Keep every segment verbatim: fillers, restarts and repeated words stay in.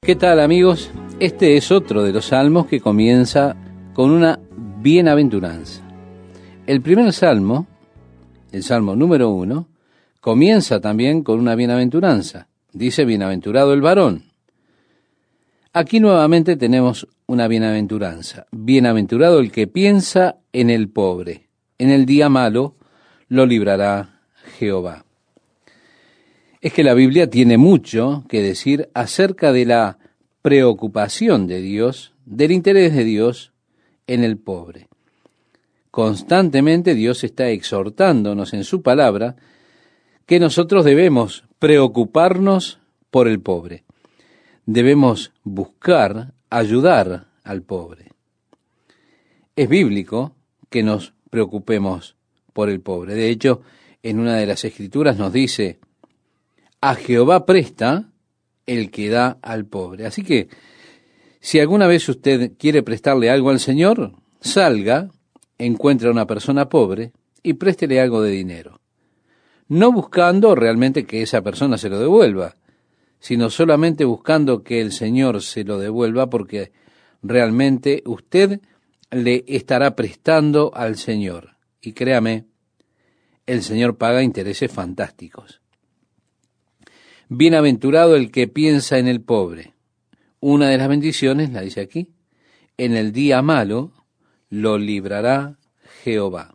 ¿Qué tal, amigos? Este es otro de los salmos que comienza con una bienaventuranza. El primer salmo, el salmo número uno, comienza también con una bienaventuranza. Dice, bienaventurado el varón. Aquí nuevamente tenemos una bienaventuranza. Bienaventurado el que piensa en el pobre. En el día malo lo librará Jehová. Es que la Biblia tiene mucho que decir acerca de la preocupación de Dios, del interés de Dios en el pobre. Constantemente Dios está exhortándonos en su palabra que nosotros debemos preocuparnos por el pobre. Debemos buscar ayudar al pobre. Es bíblico que nos preocupemos por el pobre. De hecho, en una de las Escrituras nos dice, a Jehová presta el que da al pobre. Así que, si alguna vez usted quiere prestarle algo al Señor, salga, encuentre a una persona pobre y préstele algo de dinero. No buscando realmente que esa persona se lo devuelva, sino solamente buscando que el Señor se lo devuelva, porque realmente usted le estará prestando al Señor. Y créame, el Señor paga intereses fantásticos. Bienaventurado el que piensa en el pobre. Una de las bendiciones, la dice aquí, en el día malo lo librará Jehová.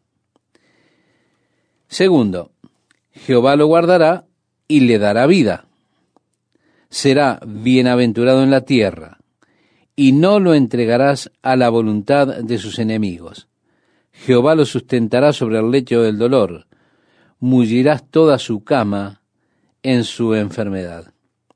Segundo, Jehová lo guardará y le dará vida. Será bienaventurado en la tierra, y no lo entregarás a la voluntad de sus enemigos. Jehová lo sustentará sobre el lecho del dolor, mullirás toda su cama en su enfermedad.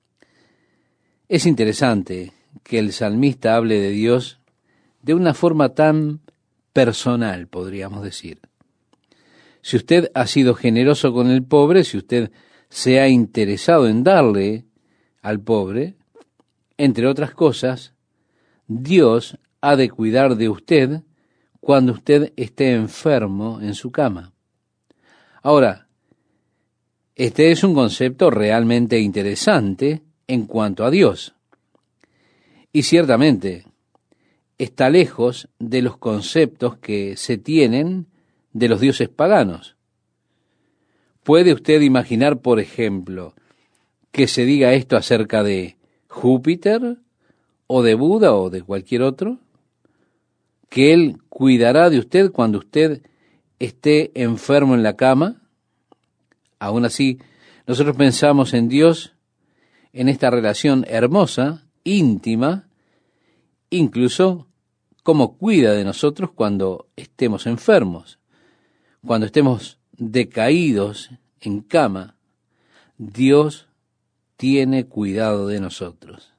Es interesante que el salmista hable de Dios de una forma tan personal, podríamos decir. Si usted ha sido generoso con el pobre, si usted se ha interesado en darle al pobre, entre otras cosas, Dios ha de cuidar de usted cuando usted esté enfermo en su cama. Ahora, este es un concepto realmente interesante en cuanto a Dios. Y ciertamente está lejos de los conceptos que se tienen de los dioses paganos. ¿Puede usted imaginar, por ejemplo, que se diga esto acerca de Júpiter o de Buda o de cualquier otro? ¿Que él cuidará de usted cuando usted esté enfermo en la cama? Aún así, nosotros pensamos en Dios, en esta relación hermosa, íntima, incluso cómo cuida de nosotros cuando estemos enfermos, cuando estemos decaídos en cama. Dios tiene cuidado de nosotros.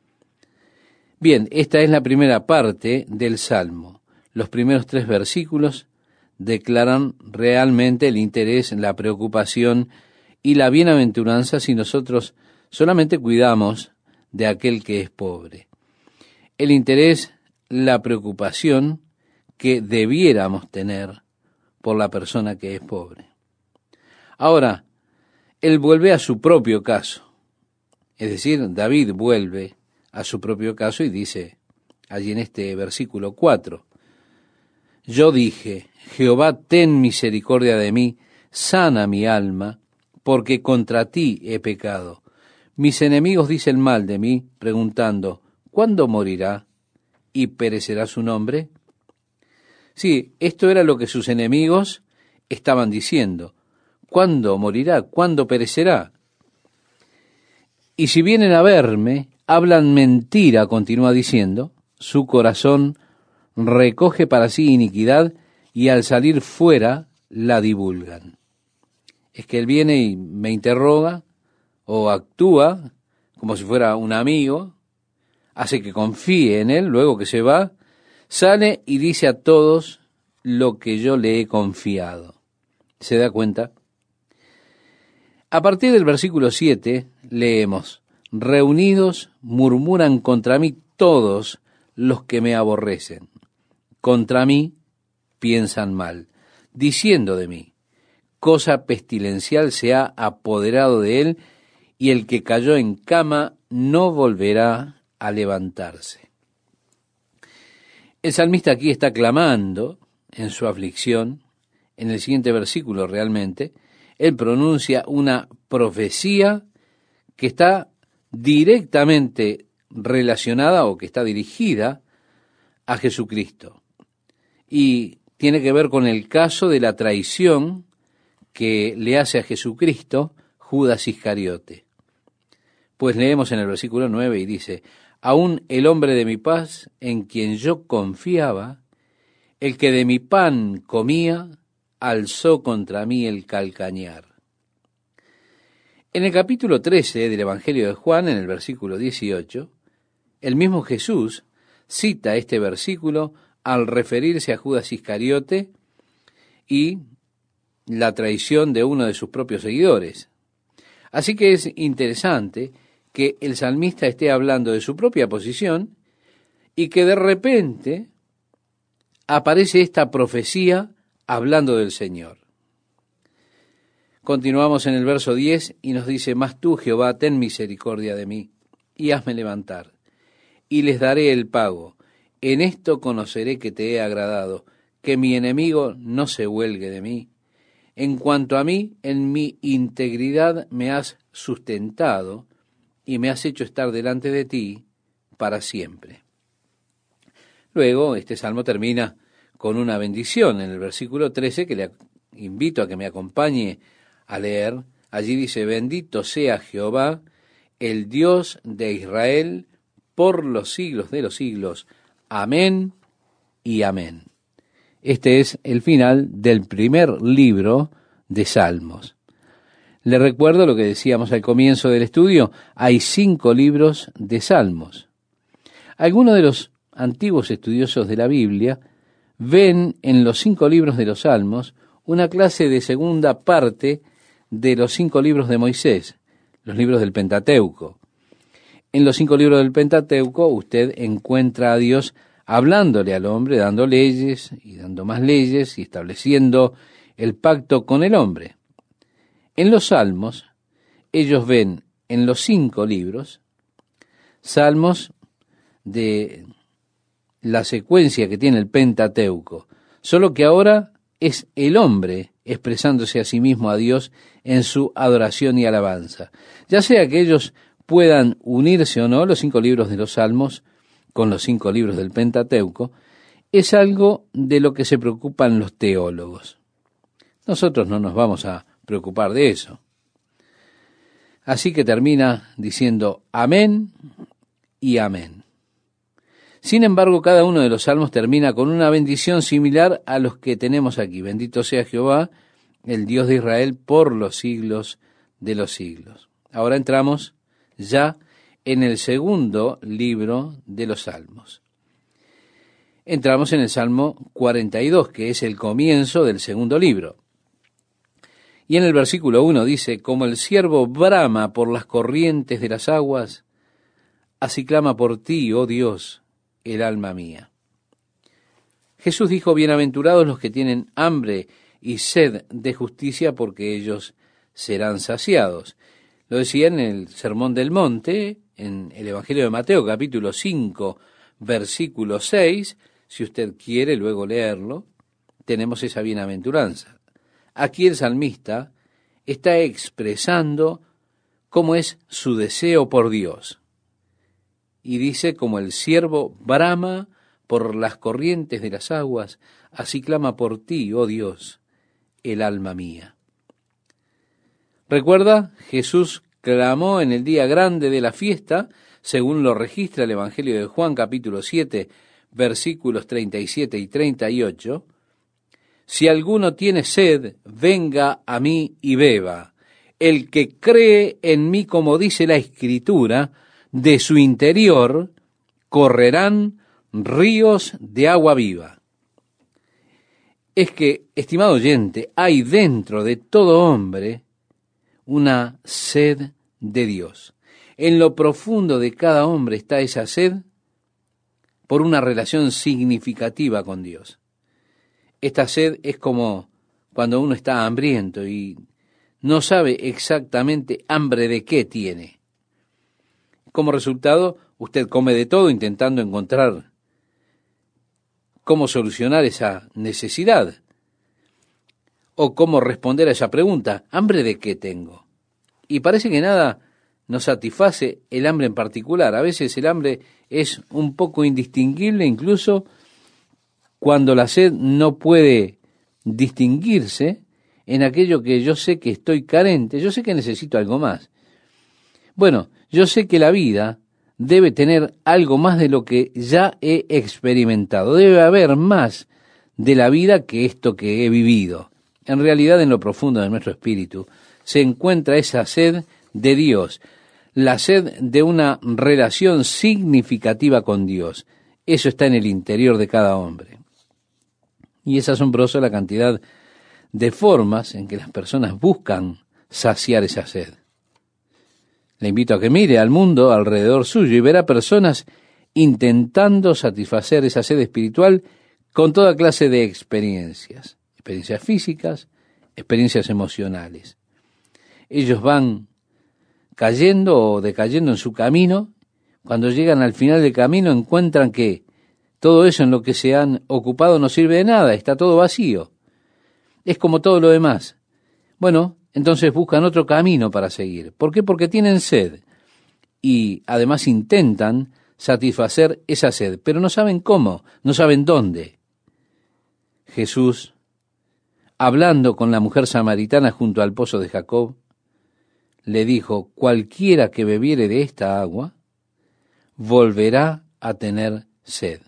Bien, esta es la primera parte del Salmo. Los primeros tres versículos declaran realmente el interés, la preocupación y la bienaventuranza si nosotros solamente cuidamos de aquel que es pobre. El interés, la preocupación que debiéramos tener por la persona que es pobre. Ahora, él vuelve a su propio caso. Es decir, David vuelve a su propio caso y dice allí en este versículo cuatro, yo dije, Jehová, ten misericordia de mí, sana mi alma, porque contra ti he pecado. Mis enemigos dicen mal de mí, preguntando, ¿cuándo morirá y perecerá su nombre? Sí, esto era lo que sus enemigos estaban diciendo. ¿Cuándo morirá? ¿Cuándo perecerá? Y si vienen a verme, hablan mentira, continúa diciendo, su corazón recoge para sí iniquidad y al salir fuera la divulgan. Es que él viene y me interroga o actúa como si fuera un amigo, hace que confíe en él, luego que se va, sale y dice a todos lo que yo le he confiado. ¿Se da cuenta? A partir del versículo siete leemos, reunidos murmuran contra mí todos los que me aborrecen. Contra mí piensan mal, diciendo de mí, cosa pestilencial se ha apoderado de él, y el que cayó en cama no volverá a levantarse. El salmista aquí está clamando en su aflicción. En el siguiente versículo realmente, él pronuncia una profecía que está directamente relacionada o que está dirigida a Jesucristo. Y tiene que ver con el caso de la traición que le hace a Jesucristo Judas Iscariote. Pues leemos en el versículo nueve y dice, aún el hombre de mi paz, en quien yo confiaba, el que de mi pan comía, alzó contra mí el calcañar. En el capítulo trece del Evangelio de Juan, en el versículo dieciocho, el mismo Jesús cita este versículo al referirse a Judas Iscariote y la traición de uno de sus propios seguidores. Así que es interesante que el salmista esté hablando de su propia posición y que de repente aparece esta profecía hablando del Señor. Continuamos en el verso diez y nos dice, mas tú, Jehová, ten misericordia de mí y hazme levantar, y les daré el pago. En esto conoceré que te he agradado, que mi enemigo no se huelgue de mí. En cuanto a mí, en mi integridad me has sustentado y me has hecho estar delante de ti para siempre. Luego, este salmo termina con una bendición en el versículo trece, que le invito a que me acompañe a leer. Allí dice, bendito sea Jehová, el Dios de Israel, por los siglos de los siglos. Amén y amén. Este es el final del primer libro de Salmos. Le recuerdo lo que decíamos al comienzo del estudio, hay cinco libros de Salmos. Algunos de los antiguos estudiosos de la Biblia ven en los cinco libros de los Salmos una clase de segunda parte de los cinco libros de Moisés, los libros del Pentateuco. En los cinco libros del Pentateuco usted encuentra a Dios hablándole al hombre, dando leyes y dando más leyes y estableciendo el pacto con el hombre. En los Salmos, ellos ven en los cinco libros, salmos de la secuencia que tiene el Pentateuco, solo que ahora es el hombre expresándose a sí mismo a Dios en su adoración y alabanza. Ya sea que ellos puedan unirse o no, los cinco libros de los Salmos con los cinco libros del Pentateuco, es algo de lo que se preocupan los teólogos. Nosotros no nos vamos a preocupar de eso. Así que termina diciendo amén y amén. Sin embargo, cada uno de los salmos termina con una bendición similar a los que tenemos aquí. Bendito sea Jehová, el Dios de Israel, por los siglos de los siglos. Ahora entramos ya en el segundo libro de los Salmos. Entramos en el Salmo cuarenta y dos, que es el comienzo del segundo libro. Y en el versículo uno dice, como el ciervo brama por las corrientes de las aguas, así clama por ti, oh Dios, el alma mía. Jesús dijo, bienaventurados los que tienen hambre y sed de justicia, porque ellos serán saciados. Lo decía en el Sermón del Monte, en el Evangelio de Mateo, capítulo cinco, versículo seis, si usted quiere luego leerlo, tenemos esa bienaventuranza. Aquí el salmista está expresando cómo es su deseo por Dios. Y dice, como el ciervo brama por las corrientes de las aguas, así clama por ti, oh Dios, el alma mía. ¿Recuerda? Jesús clamó en el día grande de la fiesta, según lo registra el Evangelio de Juan, capítulo siete, versículos treinta y siete y treinta y ocho, si alguno tiene sed, venga a mí y beba. El que cree en mí, como dice la Escritura, de su interior correrán ríos de agua viva. Es que, estimado oyente, hay dentro de todo hombre una sed de Dios. En lo profundo de cada hombre está esa sed por una relación significativa con Dios. Esta sed es como cuando uno está hambriento y no sabe exactamente hambre de qué tiene. Como resultado, Usted come de todo intentando encontrar cómo solucionar esa necesidad o cómo responder a esa pregunta, ¿hambre de qué tengo? Y parece que nada nos satisface el hambre en particular. A veces el hambre es un poco indistinguible, incluso cuando la sed no puede distinguirse en aquello que yo sé que estoy carente, yo sé que necesito algo más. Bueno, yo sé que la vida debe tener algo más de lo que ya he experimentado. Debe haber más de la vida que esto que he vivido. En realidad, en lo profundo de nuestro espíritu se encuentra esa sed de Dios, la sed de una relación significativa con Dios. Eso está en el interior de cada hombre. Y es asombroso la cantidad de formas en que las personas buscan saciar esa sed. Le invito a que mire al mundo alrededor suyo y verá personas intentando satisfacer esa sed espiritual con toda clase de experiencias, experiencias físicas, experiencias emocionales. Ellos van cayendo o decayendo en su camino. Cuando llegan al final del camino encuentran que todo eso en lo que se han ocupado no sirve de nada, está todo vacío. Es como todo lo demás. Bueno, entonces buscan otro camino para seguir. ¿Por qué? Porque tienen sed y además intentan satisfacer esa sed, pero no saben cómo, no saben dónde. Jesús, hablando con la mujer samaritana junto al pozo de Jacob, le dijo, cualquiera que bebiere de esta agua, volverá a tener sed.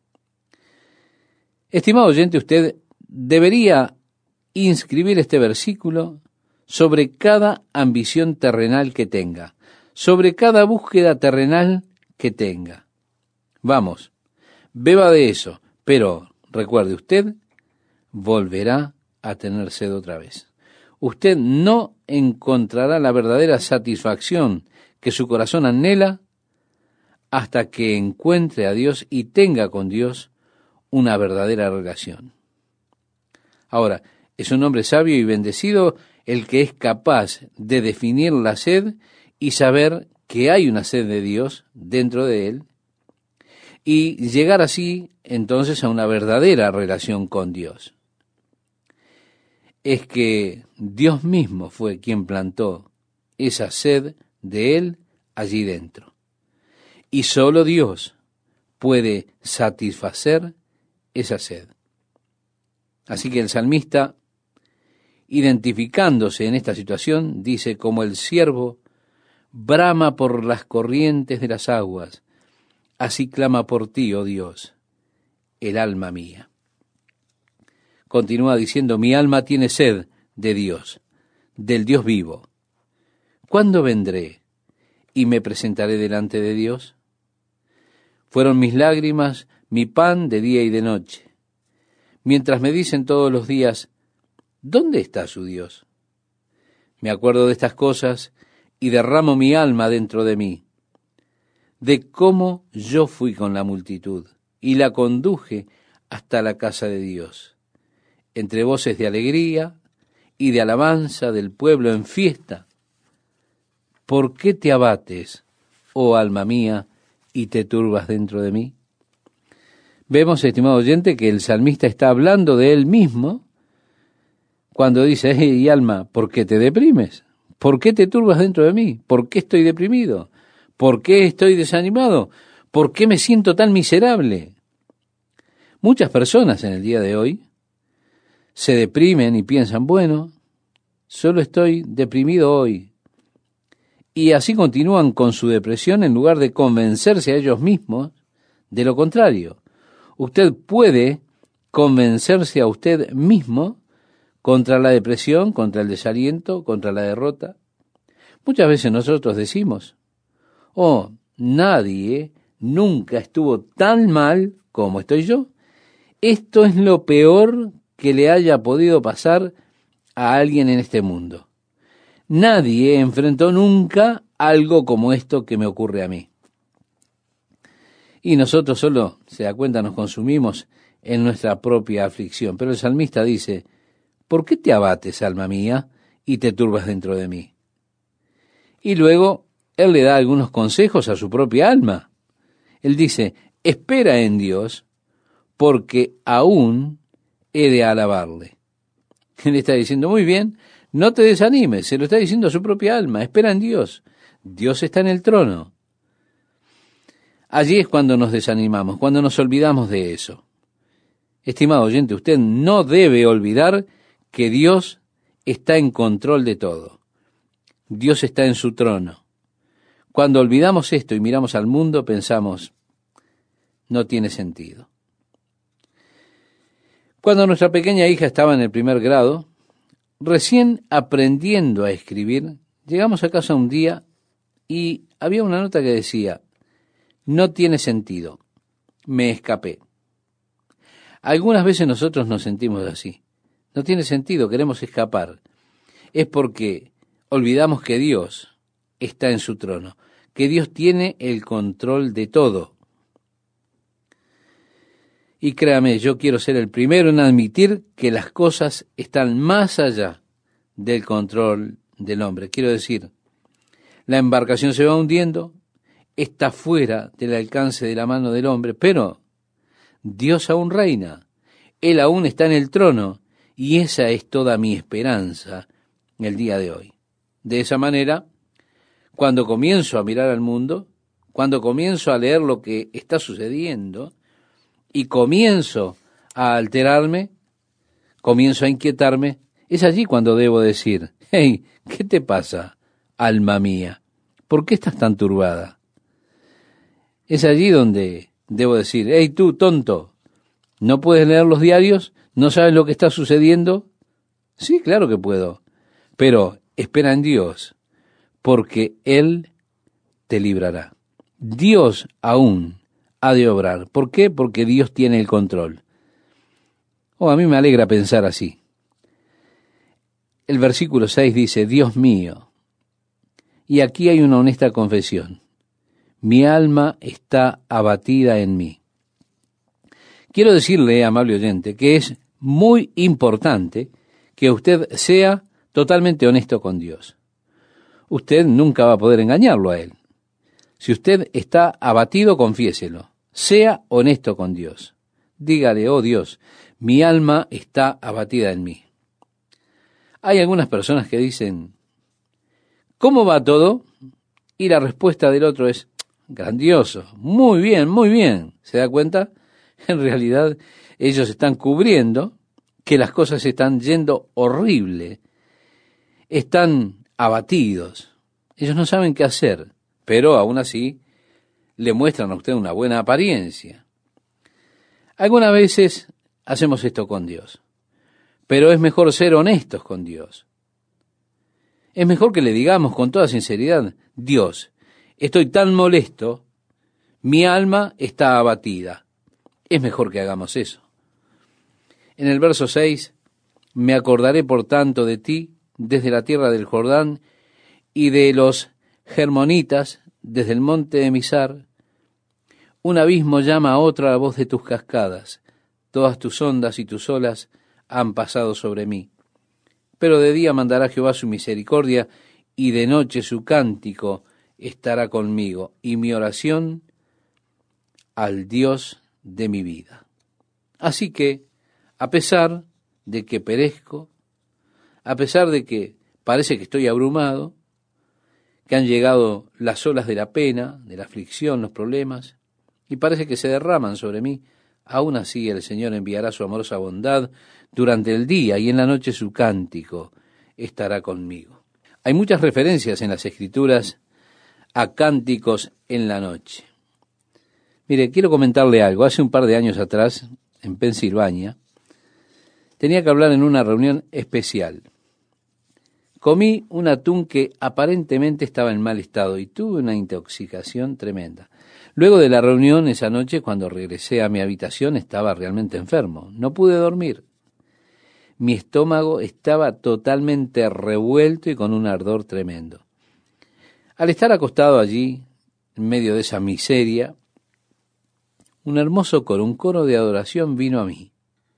Estimado oyente, usted debería inscribir este versículo sobre cada ambición terrenal que tenga, sobre cada búsqueda terrenal que tenga. Vamos, beba de eso, pero recuerde, usted volverá a tener sed otra vez. Usted no encontrará la verdadera satisfacción que su corazón anhela hasta que encuentre a Dios y tenga con Dios una verdadera relación. Ahora, es un hombre sabio y bendecido el que es capaz de definir la sed y saber que hay una sed de Dios dentro de él y llegar así entonces a una verdadera relación con Dios. Es que Dios mismo fue quien plantó esa sed de él allí dentro. Y solo Dios puede satisfacer esa sed. Así que el salmista, identificándose en esta situación, dice, como el ciervo brama por las corrientes de las aguas, así clama por ti, oh Dios, el alma mía. Continúa diciendo, mi alma tiene sed de Dios, del Dios vivo. ¿Cuándo vendré y me presentaré delante de Dios? Fueron mis lágrimas mi pan de día y de noche, mientras me dicen todos los días, ¿dónde está su Dios? Me acuerdo de estas cosas y derramo mi alma dentro de mí, de cómo yo fui con la multitud y la conduje hasta la casa de Dios, entre voces de alegría y de alabanza del pueblo en fiesta. ¿Por qué te abates, oh alma mía, y te turbas dentro de mí? Vemos, estimado oyente, que el salmista está hablando de él mismo cuando dice, hey, alma, ¿por qué te deprimes? ¿Por qué te turbas dentro de mí? ¿Por qué estoy deprimido? ¿Por qué estoy desanimado? ¿Por qué me siento tan miserable? Muchas personas en el día de hoy se deprimen y piensan, bueno, solo estoy deprimido hoy. Y así continúan con su depresión en lugar de convencerse a ellos mismos de lo contrario. Usted puede convencerse a usted mismo contra la depresión, contra el desaliento, contra la derrota. Muchas veces nosotros decimos, oh, nadie nunca estuvo tan mal como estoy yo. Esto es lo peor que le haya podido pasar a alguien en este mundo. Nadie enfrentó nunca algo como esto que me ocurre a mí. Y nosotros solo, se da cuenta, nos consumimos en nuestra propia aflicción. Pero el salmista dice, ¿por qué te abates, alma mía, y te turbas dentro de mí? Y luego él le da algunos consejos a su propia alma. Él dice, espera en Dios, porque aún he de alabarle. Él está diciendo, muy bien, no te desanimes, se lo está diciendo a su propia alma, espera en Dios. Dios está en el trono. Allí es cuando nos desanimamos, cuando nos olvidamos de eso. Estimado oyente, usted no debe olvidar que Dios está en control de todo. Dios está en su trono. Cuando olvidamos esto y miramos al mundo, pensamos, no tiene sentido. Cuando nuestra pequeña hija estaba en el primer grado, recién aprendiendo a escribir, llegamos a casa un día y había una nota que decía, no tiene sentido, me escapé. Algunas veces nosotros nos sentimos así. No tiene sentido, queremos escapar. Es porque olvidamos que Dios está en su trono, que Dios tiene el control de todo. Y créame, yo quiero ser el primero en admitir que las cosas están más allá del control del hombre. Quiero decir, la embarcación se va hundiendo, está fuera del alcance de la mano del hombre, pero Dios aún reina, Él aún está en el trono, y esa es toda mi esperanza en el día de hoy. De esa manera, cuando comienzo a mirar al mundo, cuando comienzo a leer lo que está sucediendo, y comienzo a alterarme, comienzo a inquietarme, es allí cuando debo decir, hey, ¿qué te pasa, alma mía? ¿Por qué estás tan turbada? Es allí donde debo decir, hey tú, tonto, ¿no puedes leer los diarios? ¿No sabes lo que está sucediendo? Sí, claro que puedo, pero espera en Dios, porque Él te librará. Dios aún ha de obrar. ¿Por qué? Porque Dios tiene el control. Oh, a mí me alegra pensar así. El versículo seis dice, Dios mío, y aquí hay una honesta confesión, mi alma está abatida en mí. Quiero decirle, amable oyente, que es muy importante que usted sea totalmente honesto con Dios. Usted nunca va a poder engañarlo a Él. Si usted está abatido, confiéselo. Sea honesto con Dios. Dígale, oh Dios, mi alma está abatida en mí. Hay algunas personas que dicen, ¿cómo va todo? Y la respuesta del otro es, grandioso, muy bien, muy bien. ¿Se da cuenta? En realidad, ellos están cubriendo que las cosas están yendo horrible. Están abatidos. Ellos no saben qué hacer, pero aún así le muestran a usted una buena apariencia. Algunas veces hacemos esto con Dios, pero es mejor ser honestos con Dios. Es mejor que le digamos con toda sinceridad, Dios, estoy tan molesto, mi alma está abatida. Es mejor que hagamos eso. En el verso seis, me acordaré por tanto de ti desde la tierra del Jordán y de los Germonitas desde el monte de Misar. Un abismo llama a otra a la voz de tus cascadas. Todas tus ondas y tus olas han pasado sobre mí. Pero de día mandará Jehová su misericordia, y de noche su cántico estará conmigo, y mi oración al Dios de mi vida. Así que, a pesar de que perezco, a pesar de que parece que estoy abrumado, que han llegado las olas de la pena, de la aflicción, los problemas, y parece que se derraman sobre mí, aún así el Señor enviará su amorosa bondad durante el día, y en la noche su cántico estará conmigo. Hay muchas referencias en las Escrituras a cánticos en la noche. Mire, quiero comentarle algo. Hace un par de años atrás, en Pensilvania, tenía que hablar en una reunión especial. Comí un atún que aparentemente estaba en mal estado y tuve una intoxicación tremenda. Luego de la reunión esa noche, cuando regresé a mi habitación, estaba realmente enfermo. No pude dormir. Mi estómago estaba totalmente revuelto y con un ardor tremendo. Al estar acostado allí, en medio de esa miseria, un hermoso coro, un coro de adoración vino a mí.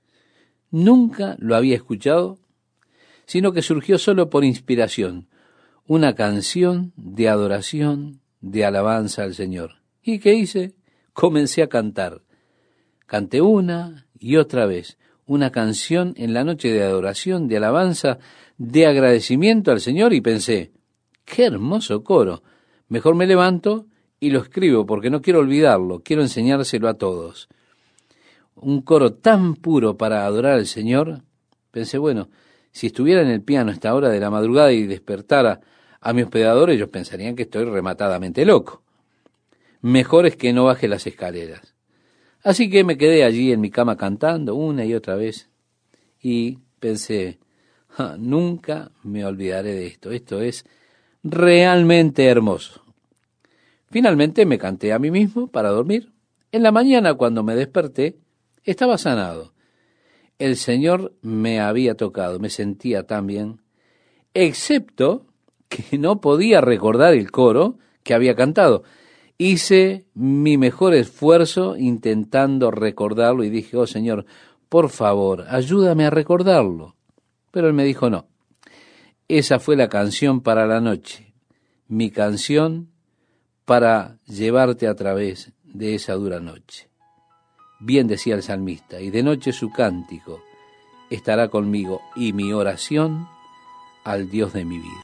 Nunca lo había escuchado, sino que surgió solo por inspiración, una canción de adoración, de alabanza al Señor. ¿Y qué hice? comencé a cantar. Canté una y otra vez una canción en la noche de adoración, de alabanza, de agradecimiento al Señor, y pensé, qué hermoso coro. Mejor me levanto y lo escribo porque no quiero olvidarlo, quiero enseñárselo a todos. Un coro tan puro para adorar al Señor. Pensé, bueno, si estuviera en el piano a esta hora de la madrugada y despertara a mi hospedador, ellos pensarían que estoy rematadamente loco. Mejor es que no baje las escaleras. Así que me quedé allí en mi cama cantando una y otra vez y pensé, ah, nunca me olvidaré de esto, esto es realmente hermoso. Finalmente me canté a mí mismo para dormir. En la mañana, cuando me desperté, estaba sanado. El Señor me había tocado, me sentía tan bien, excepto que no podía recordar el coro que había cantado. Hice mi mejor esfuerzo intentando recordarlo y dije, oh Señor, por favor, ayúdame a recordarlo. Pero Él me dijo, no, esa fue la canción para la noche, mi canción para llevarte a través de esa dura noche. Bien decía el salmista, y de noche su cántico estará conmigo y mi oración al Dios de mi vida.